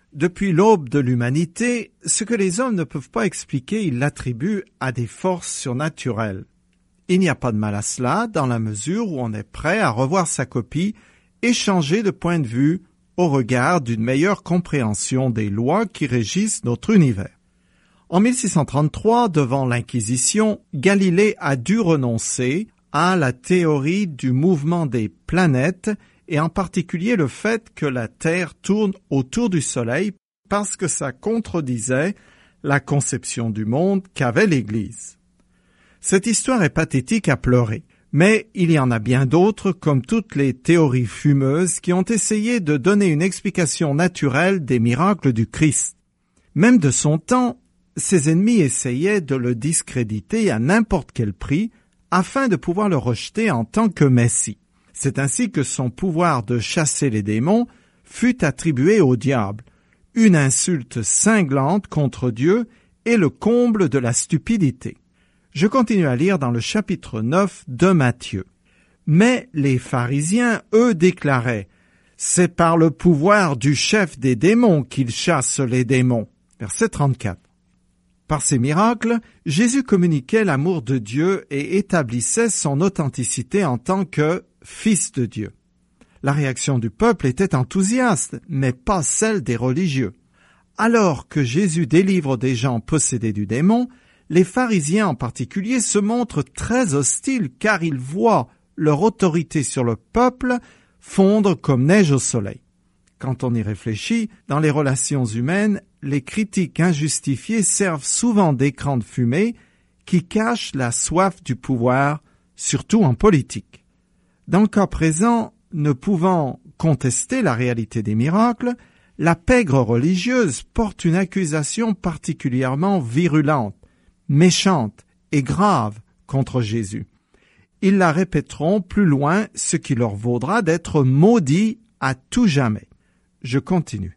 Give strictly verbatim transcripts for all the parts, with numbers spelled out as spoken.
Depuis l'aube de l'humanité, ce que les hommes ne peuvent pas expliquer, ils l'attribuent à des forces surnaturelles. Il n'y a pas de mal à cela, dans la mesure où on est prêt à revoir sa copie et changer de point de vue au regard d'une meilleure compréhension des lois qui régissent notre univers. En mille six cent trente-trois, devant l'Inquisition, Galilée a dû renoncer à la théorie du mouvement des planètes et en particulier le fait que la Terre tourne autour du Soleil parce que ça contredisait la conception du monde qu'avait l'Église. Cette histoire est pathétique à pleurer, mais il y en a bien d'autres comme toutes les théories fumeuses qui ont essayé de donner une explication naturelle des miracles du Christ. Même de son temps, ses ennemis essayaient de le discréditer à n'importe quel prix afin de pouvoir le rejeter en tant que Messie. C'est ainsi que son pouvoir de chasser les démons fut attribué au diable, une insulte cinglante contre Dieu et le comble de la stupidité. Je continue à lire dans le chapitre neuf de Matthieu. Mais les pharisiens, eux, déclaraient « C'est par le pouvoir du chef des démons qu'il chasse les démons. » Verset trente-quatre. Par ces miracles, Jésus communiquait l'amour de Dieu et établissait son authenticité en tant que Fils de Dieu. La réaction du peuple était enthousiaste, mais pas celle des religieux. Alors que Jésus délivre des gens possédés du démon, les pharisiens en particulier se montrent très hostiles car ils voient leur autorité sur le peuple fondre comme neige au soleil. Quand on y réfléchit, dans les relations humaines, les critiques injustifiées servent souvent d'écran de fumée qui cache la soif du pouvoir, surtout en politique. Dans le cas présent, ne pouvant contester la réalité des miracles, la pègre religieuse porte une accusation particulièrement virulente, méchante et grave contre Jésus. Ils la répéteront plus loin, ce qui leur vaudra d'être maudits à tout jamais. Je continue.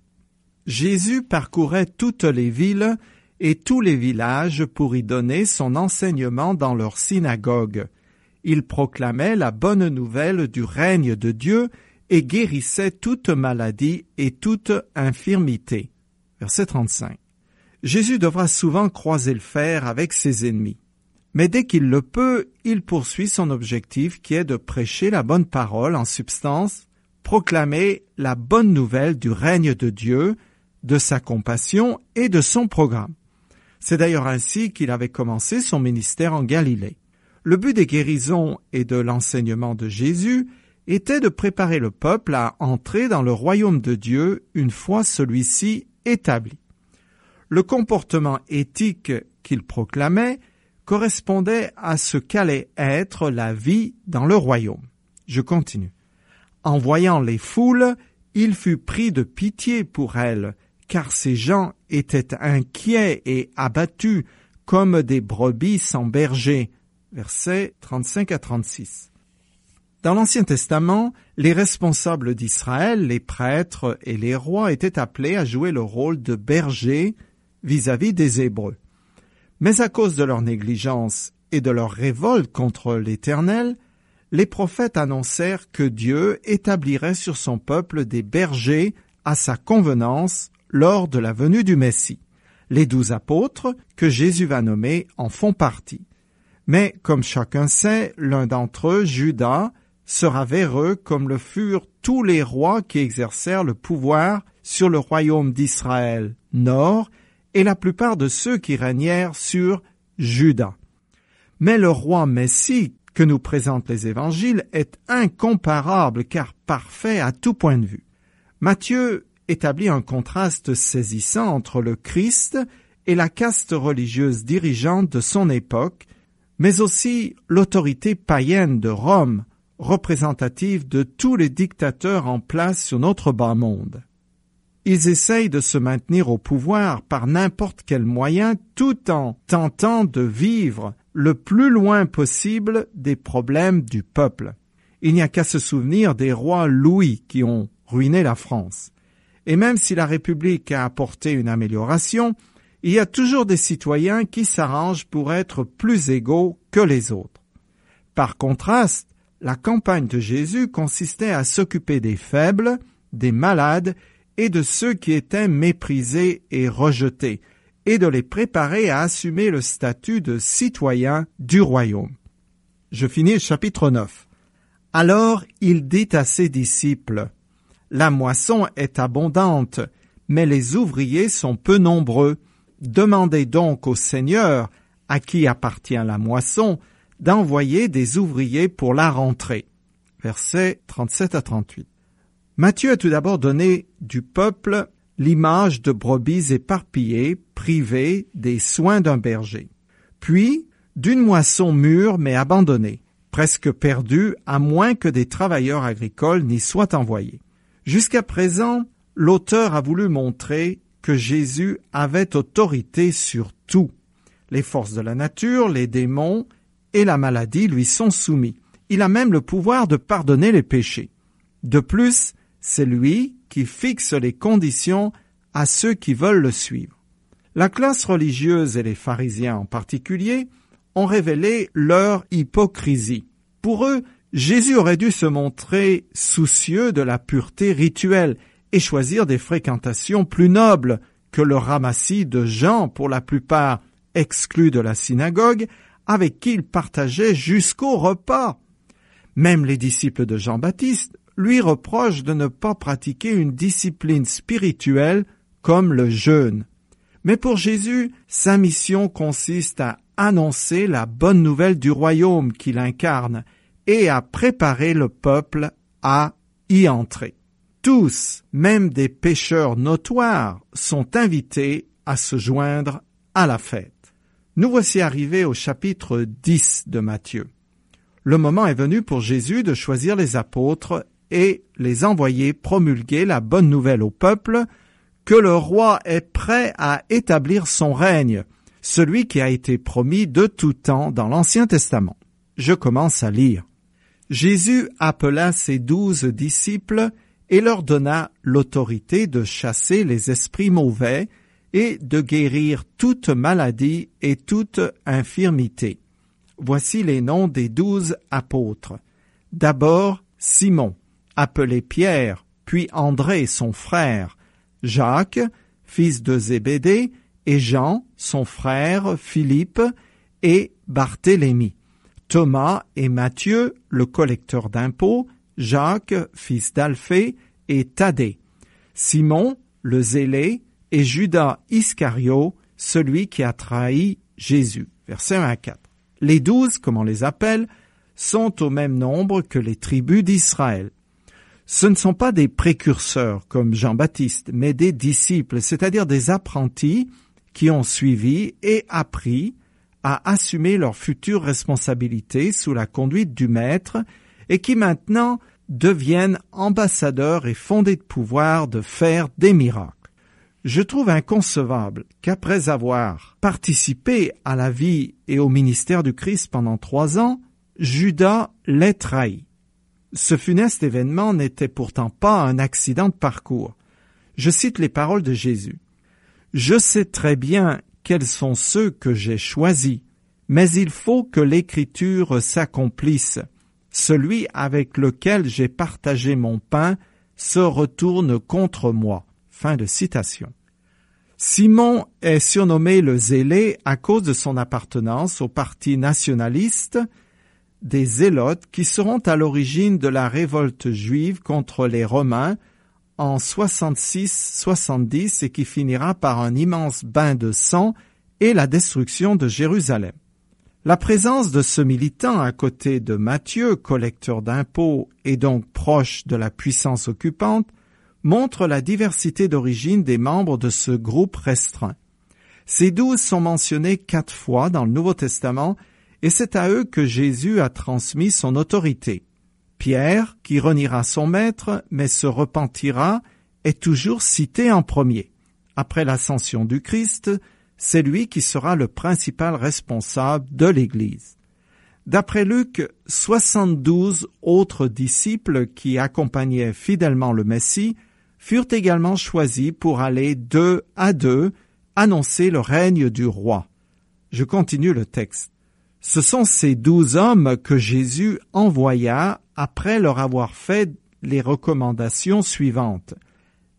Jésus parcourait toutes les villes et tous les villages pour y donner son enseignement dans leurs synagogues. Il proclamait la bonne nouvelle du règne de Dieu et guérissait toute maladie et toute infirmité. Verset trente-cinq. Jésus devra souvent croiser le fer avec ses ennemis. Mais dès qu'il le peut, il poursuit son objectif qui est de prêcher la bonne parole en substance, proclamer la bonne nouvelle du règne de Dieu, de sa compassion et de son programme. C'est d'ailleurs ainsi qu'il avait commencé son ministère en Galilée. Le but des guérisons et de l'enseignement de Jésus était de préparer le peuple à entrer dans le royaume de Dieu une fois celui-ci établi. Le comportement éthique qu'il proclamait correspondait à ce qu'allait être la vie dans le royaume. Je continue. En voyant les foules, il fut pris de pitié pour elles, car ces gens étaient inquiets et abattus comme des brebis sans berger. Versets trente-cinq à trente-six. Dans l'Ancien Testament, les responsables d'Israël, les prêtres et les rois étaient appelés à jouer le rôle de bergers vis-à-vis des Hébreux. Mais à cause de leur négligence et de leur révolte contre l'Éternel, les prophètes annoncèrent que Dieu établirait sur son peuple des bergers à sa convenance lors de la venue du Messie. Les douze apôtres, que Jésus va nommer, en font partie. Mais, comme chacun sait, l'un d'entre eux, Judas, sera véreux comme le furent tous les rois qui exercèrent le pouvoir sur le royaume d'Israël nord et la plupart de ceux qui régnèrent sur Juda. Mais le roi Messie que nous présentent les évangiles est incomparable car parfait à tout point de vue. Matthieu établit un contraste saisissant entre le Christ et la caste religieuse dirigeante de son époque, mais aussi l'autorité païenne de Rome, représentative de tous les dictateurs en place sur notre bas monde. Ils essayent de se maintenir au pouvoir par n'importe quel moyen tout en tentant de vivre le plus loin possible des problèmes du peuple. Il n'y a qu'à se souvenir des rois Louis qui ont ruiné la France. Et même si la République a apporté une amélioration, il y a toujours des citoyens qui s'arrangent pour être plus égaux que les autres. Par contraste, la campagne de Jésus consistait à s'occuper des faibles, des malades et de ceux qui étaient méprisés et rejetés, et de les préparer à assumer le statut de citoyens du royaume. Je finis le chapitre neuf. Alors il dit à ses disciples, « La moisson est abondante, mais les ouvriers sont peu nombreux. Demandez donc au Seigneur, à qui appartient la moisson, d'envoyer des ouvriers pour la rentrée. » Versets trente-sept à trente-huit. Matthieu a tout d'abord donné du peuple l'image de brebis éparpillées, privées des soins d'un berger. Puis, d'une moisson mûre mais abandonnée, presque perdue à moins que des travailleurs agricoles n'y soient envoyés. Jusqu'à présent, l'auteur a voulu montrer que Jésus avait autorité sur tout. Les forces de la nature, les démons et la maladie lui sont soumis. Il a même le pouvoir de pardonner les péchés. De plus, c'est lui qui fixe les conditions à ceux qui veulent le suivre. La classe religieuse et les pharisiens en particulier ont révélé leur hypocrisie. Pour eux, Jésus aurait dû se montrer soucieux de la pureté rituelle et choisir des fréquentations plus nobles que le ramassis de gens, pour la plupart exclus de la synagogue, avec qui il partageait jusqu'au repas. Même les disciples de Jean-Baptiste lui reprochent de ne pas pratiquer une discipline spirituelle comme le jeûne. Mais pour Jésus, sa mission consiste à annoncer la bonne nouvelle du royaume qu'il incarne et à préparer le peuple à y entrer. Tous, même des pécheurs notoires, sont invités à se joindre à la fête. Nous voici arrivés au chapitre dix de Matthieu. Le moment est venu pour Jésus de choisir les apôtres et les envoyer promulguer la bonne nouvelle au peuple que le roi est prêt à établir son règne, celui qui a été promis de tout temps dans l'Ancien Testament. Je commence à lire. Jésus appela ses douze disciples et leur donna l'autorité de chasser les esprits mauvais et de guérir toute maladie et toute infirmité. Voici les noms des douze apôtres. D'abord, Simon, appelé Pierre, puis André, son frère, Jacques, fils de Zébédée, et Jean, son frère, Philippe, et Barthélemy, Thomas et Matthieu, le collecteur d'impôts, Jacques, fils d'Alphée, et Thaddée, Simon, le zélé, et Judas Iscario, celui qui a trahi Jésus. Versets un à quatre. Les douze, comme on les appelle, sont au même nombre que les tribus d'Israël. Ce ne sont pas des précurseurs comme Jean-Baptiste, mais des disciples, c'est-à-dire des apprentis qui ont suivi et appris à assumer leurs futures responsabilités sous la conduite du Maître et qui maintenant deviennent ambassadeurs et fondés de pouvoir de faire des miracles. Je trouve inconcevable qu'après avoir participé à la vie et au ministère du Christ pendant trois ans, Judas l'ait trahi. Ce funeste événement n'était pourtant pas un accident de parcours. Je cite les paroles de Jésus. « Je sais très bien quels sont ceux que j'ai choisis, mais il faut que l'Écriture s'accomplisse. Celui avec lequel j'ai partagé mon pain se retourne contre moi. » Fin de citation. Simon est surnommé le Zélé à cause de son appartenance au parti nationaliste des Zélotes qui seront à l'origine de la révolte juive contre les Romains en soixante-six soixante-dix et qui finira par un immense bain de sang et la destruction de Jérusalem. La présence de ce militant à côté de Matthieu, collecteur d'impôts et donc proche de la puissance occupante, montre la diversité d'origine des membres de ce groupe restreint. Ces douze sont mentionnés quatre fois dans le Nouveau Testament et c'est à eux que Jésus a transmis son autorité. Pierre, qui reniera son maître, mais se repentira, est toujours cité en premier. Après l'ascension du Christ, c'est lui qui sera le principal responsable de l'Église. D'après Luc, soixante-douze autres disciples qui accompagnaient fidèlement le Messie furent également choisis pour aller deux à deux annoncer le règne du roi. Je continue le texte. Ce sont ces douze hommes que Jésus envoya après leur avoir fait les recommandations suivantes.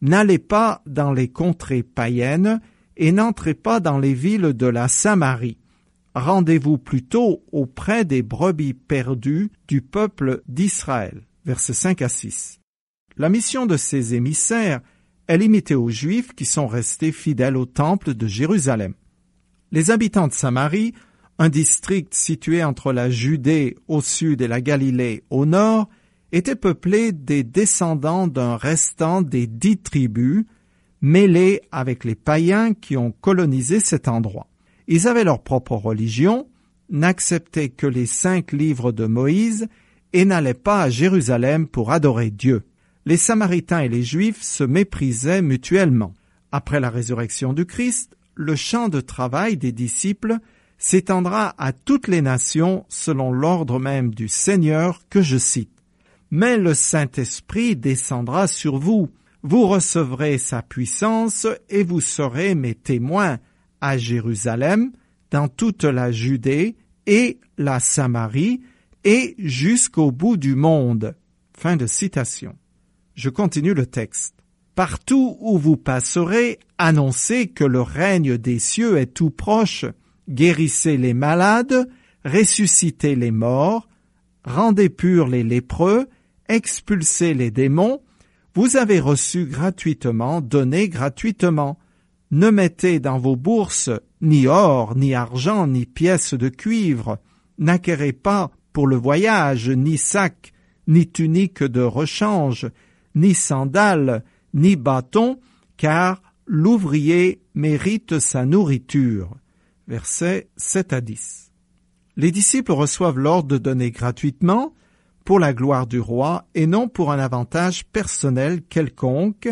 N'allez pas dans les contrées païennes et n'entrez pas dans les villes de la Samarie. Rendez-vous plutôt auprès des brebis perdues du peuple d'Israël. Versets cinq à six. La mission de ces émissaires est limitée aux Juifs qui sont restés fidèles au temple de Jérusalem. Les habitants de Samarie, un district situé entre la Judée au sud et la Galilée au nord, étaient peuplés des descendants d'un restant des dix tribus, mêlés avec les païens qui ont colonisé cet endroit. Ils avaient leur propre religion, n'acceptaient que les cinq livres de Moïse et n'allaient pas à Jérusalem pour adorer Dieu. Les Samaritains et les Juifs se méprisaient mutuellement. Après la résurrection du Christ, le champ de travail des disciples s'étendra à toutes les nations selon l'ordre même du Seigneur que je cite. Mais le Saint-Esprit descendra sur vous, vous recevrez sa puissance et vous serez mes témoins à Jérusalem, dans toute la Judée et la Samarie et jusqu'au bout du monde. Fin de citation. Je continue le texte. Partout où vous passerez, annoncez que le règne des cieux est tout proche. Guérissez les malades, ressuscitez les morts, rendez purs les lépreux, expulsez les démons. Vous avez reçu gratuitement, donnez gratuitement. Ne mettez dans vos bourses ni or, ni argent, ni pièces de cuivre. N'acquérez pas pour le voyage ni sac, ni tunique de rechange, ni sandales, ni bâton, car l'ouvrier mérite sa nourriture. Versets sept à dix. Les disciples reçoivent l'ordre de donner gratuitement pour la gloire du roi et non pour un avantage personnel quelconque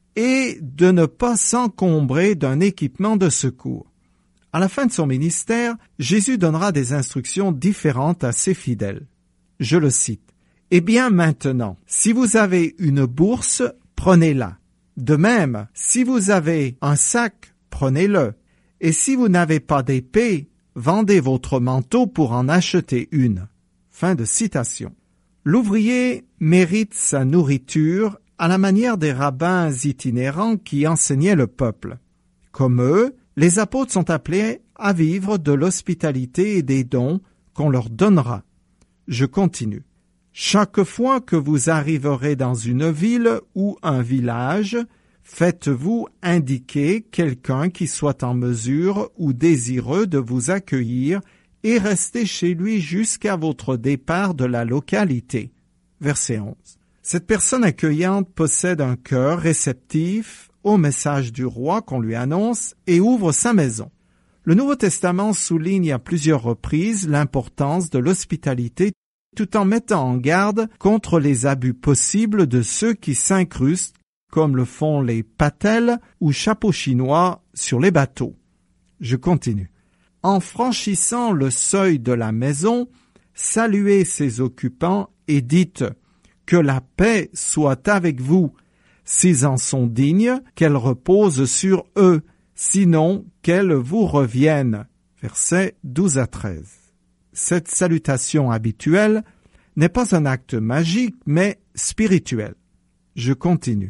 et de ne pas s'encombrer d'un équipement de secours. À la fin de son ministère, Jésus donnera des instructions différentes à ses fidèles. Je le cite. « Eh bien maintenant, si vous avez une bourse, prenez-la. De même, si vous avez un sac, prenez-le. Et si vous n'avez pas d'épée, vendez votre manteau pour en acheter une. » Fin de citation. L'ouvrier mérite sa nourriture à la manière des rabbins itinérants qui enseignaient le peuple. Comme eux, les apôtres sont appelés à vivre de l'hospitalité et des dons qu'on leur donnera. Je continue. Chaque fois que vous arriverez dans une ville ou un village, faites-vous indiquer quelqu'un qui soit en mesure ou désireux de vous accueillir et restez chez lui jusqu'à votre départ de la localité. Verset onze. Cette personne accueillante possède un cœur réceptif au message du roi qu'on lui annonce et ouvre sa maison. Le Nouveau Testament souligne à plusieurs reprises l'importance de l'hospitalité tout en mettant en garde contre les abus possibles de ceux qui s'incrustent, comme le font les patelles ou chapeaux chinois sur les bateaux. Je continue. En franchissant le seuil de la maison, saluez ses occupants et dites « Que la paix soit avec vous ». S'ils en sont dignes, qu'elle repose sur eux, sinon qu'elle vous revienne. Versets douze à treize. Cette salutation habituelle n'est pas un acte magique, mais spirituel. Je continue.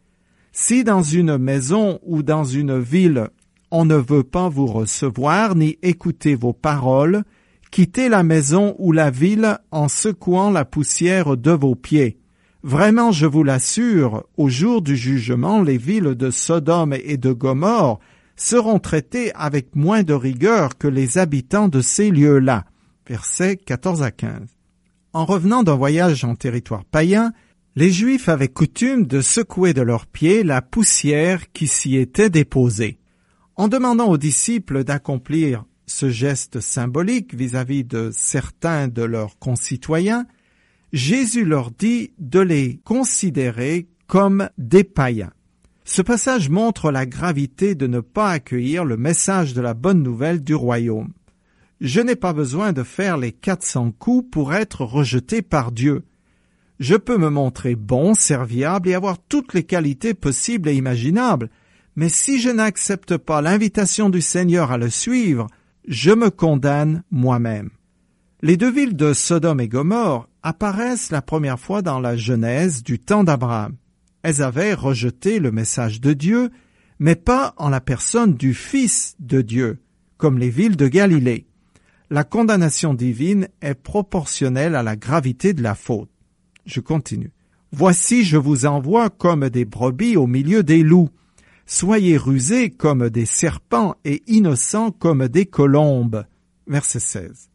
Si dans une maison ou dans une ville, on ne veut pas vous recevoir ni écouter vos paroles, quittez la maison ou la ville en secouant la poussière de vos pieds. Vraiment, je vous l'assure, au jour du jugement, les villes de Sodome et de Gomorrhe seront traitées avec moins de rigueur que les habitants de ces lieux-là. Versets quatorze à quinze. En revenant d'un voyage en territoire païen, les Juifs avaient coutume de secouer de leurs pieds la poussière qui s'y était déposée. En demandant aux disciples d'accomplir ce geste symbolique vis-à-vis de certains de leurs concitoyens, Jésus leur dit de les considérer comme des païens. Ce passage montre la gravité de ne pas accueillir le message de la bonne nouvelle du royaume. Je n'ai pas besoin de faire les quatre cents coups pour être rejeté par Dieu. Je peux me montrer bon, serviable et avoir toutes les qualités possibles et imaginables, mais si je n'accepte pas l'invitation du Seigneur à le suivre, je me condamne moi-même. Les deux villes de Sodome et Gomorrhe apparaissent la première fois dans la Genèse du temps d'Abraham. elles avaient rejeté le message de Dieu, mais pas en la personne du Fils de Dieu, comme les villes de Galilée. La condamnation divine est proportionnelle à la gravité de la faute. Je continue. « Voici, je vous envoie comme des brebis au milieu des loups. Soyez rusés comme des serpents et innocents comme des colombes. » Verset seize.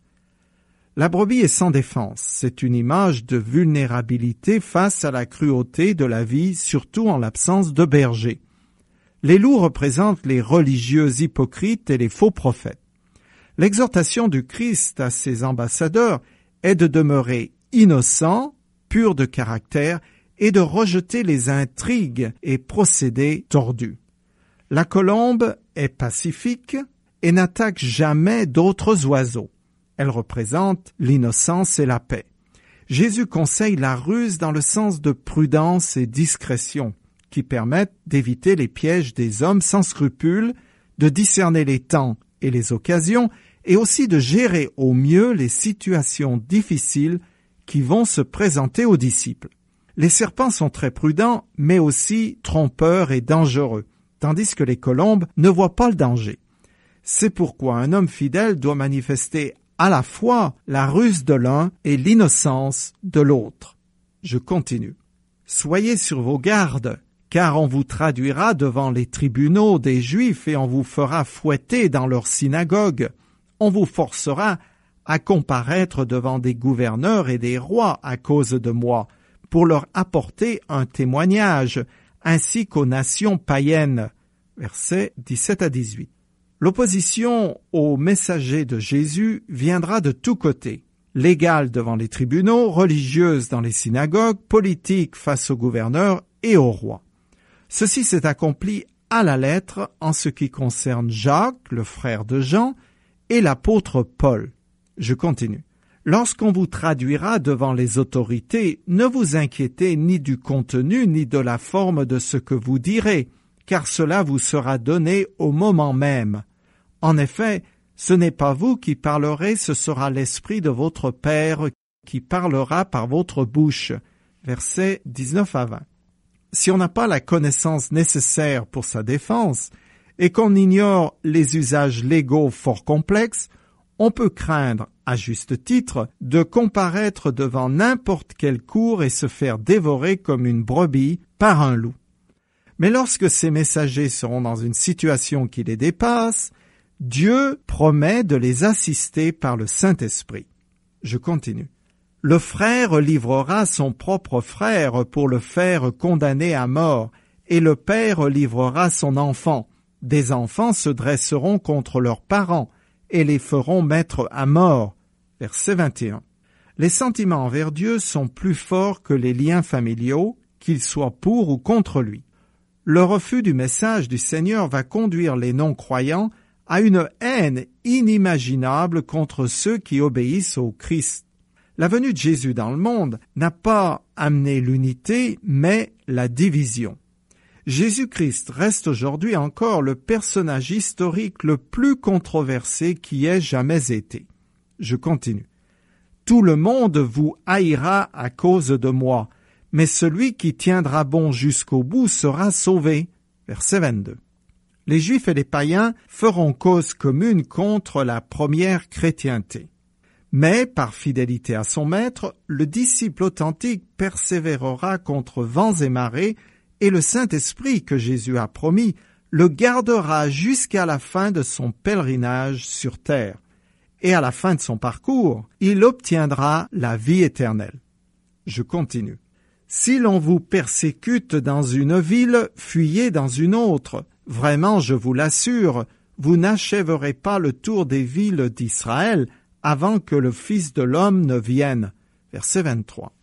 La brebis est sans défense. C'est une image de vulnérabilité face à la cruauté de la vie, surtout en l'absence de berger. Les loups représentent les religieux hypocrites et les faux prophètes. L'exhortation du Christ à ses ambassadeurs est de demeurer innocents, purs de caractère, et de rejeter les intrigues et procédés tordus. La colombe est pacifique et n'attaque jamais d'autres oiseaux. Elle représente l'innocence et la paix. Jésus conseille la ruse dans le sens de prudence et discrétion, qui permettent d'éviter les pièges des hommes sans scrupules, de discerner les temps et les occasions, et aussi de gérer au mieux les situations difficiles qui vont se présenter aux disciples. Les serpents sont très prudents, mais aussi trompeurs et dangereux, tandis que les colombes ne voient pas le danger. C'est pourquoi un homme fidèle doit manifester à la fois la ruse de l'un et l'innocence de l'autre. Je continue. Soyez sur vos gardes, car on vous traduira devant les tribunaux des Juifs et on vous fera fouetter dans leurs synagogues. On vous forcera à comparaître devant des gouverneurs et des rois à cause de moi, pour leur apporter un témoignage, ainsi qu'aux nations païennes. Versets dix-sept à dix-huit. L'opposition aux messagers de Jésus viendra de tous côtés. Légale devant les tribunaux, religieuse dans les synagogues, politique face aux gouverneurs et aux rois. Ceci s'est accompli à la lettre en ce qui concerne Jacques, le frère de Jean, et l'apôtre Paul. Je continue. Lorsqu'on vous traduira devant les autorités, ne vous inquiétez ni du contenu ni de la forme de ce que vous direz, car cela vous sera donné au moment même. En effet, ce n'est pas vous qui parlerez, ce sera l'Esprit de votre Père qui parlera par votre bouche. Versets dix-neuf à vingt. Si on n'a pas la connaissance nécessaire pour sa défense et qu'on ignore les usages légaux fort complexes, on peut craindre, à juste titre, de comparaître devant n'importe quelle cour et se faire dévorer comme une brebis par un loup. Mais lorsque ces messagers seront dans une situation qui les dépasse, Dieu promet de les assister par le Saint-Esprit. Je continue. Le frère livrera son propre frère pour le faire condamner à mort, et le père livrera son enfant. Des enfants se dresseront contre leurs parents, et les feront mettre à mort. Verset vingt et un. Les sentiments envers Dieu sont plus forts que les liens familiaux, qu'ils soient pour ou contre lui. Le refus du message du Seigneur va conduire les non-croyants à une haine inimaginable contre ceux qui obéissent au Christ. La venue de Jésus dans le monde n'a pas amené l'unité, mais la division. Jésus-Christ reste aujourd'hui encore le personnage historique le plus controversé qui ait jamais été. Je continue. Tout le monde vous haïra à cause de moi, mais celui qui tiendra bon jusqu'au bout sera sauvé. Verset vingt-deux. Les Juifs et les païens feront cause commune contre la première chrétienté. Mais, par fidélité à son maître, le disciple authentique persévérera contre vents et marées, et le Saint-Esprit que Jésus a promis le gardera jusqu'à la fin de son pèlerinage sur terre. Et à la fin de son parcours, il obtiendra la vie éternelle. Je continue. Si l'on vous persécute dans une ville, fuyez dans une autre. Vraiment, je vous l'assure, vous n'achèverez pas le tour des villes d'Israël avant que le Fils de l'homme ne vienne. Verset vingt-trois.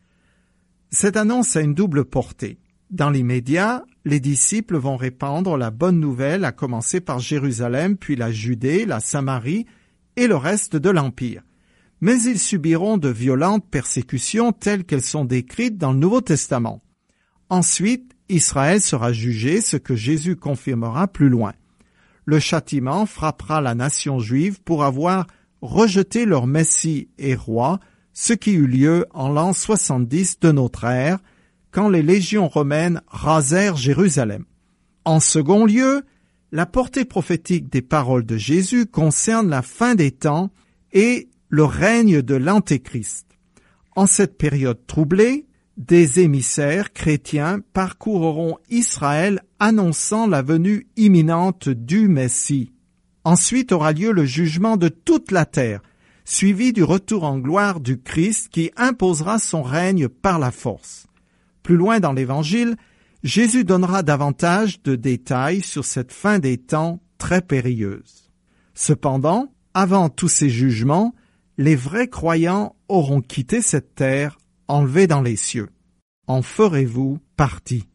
Cette annonce a une double portée. Dans l'immédiat, les disciples vont répandre la bonne nouvelle, à commencer par Jérusalem, puis la Judée, la Samarie et le reste de l'Empire. Mais ils subiront de violentes persécutions telles qu'elles sont décrites dans le Nouveau Testament. Ensuite, Israël sera jugé, ce que Jésus confirmera plus loin. Le châtiment frappera la nation juive pour avoir rejeté leur Messie et roi, ce qui eut lieu en l'an soixante-dix de notre ère, quand les légions romaines rasèrent Jérusalem. En second lieu, la portée prophétique des paroles de Jésus concerne la fin des temps et le règne de l'Antéchrist. En cette période troublée, des émissaires chrétiens parcourront Israël annonçant la venue imminente du Messie. Ensuite aura lieu le jugement de toute la terre, suivi du retour en gloire du Christ qui imposera son règne par la force. Plus loin dans l'Évangile, Jésus donnera davantage de détails sur cette fin des temps très périlleuse. Cependant, avant tous ces jugements, les vrais croyants auront quitté cette terre, enlevés dans les cieux. En ferez-vous partie?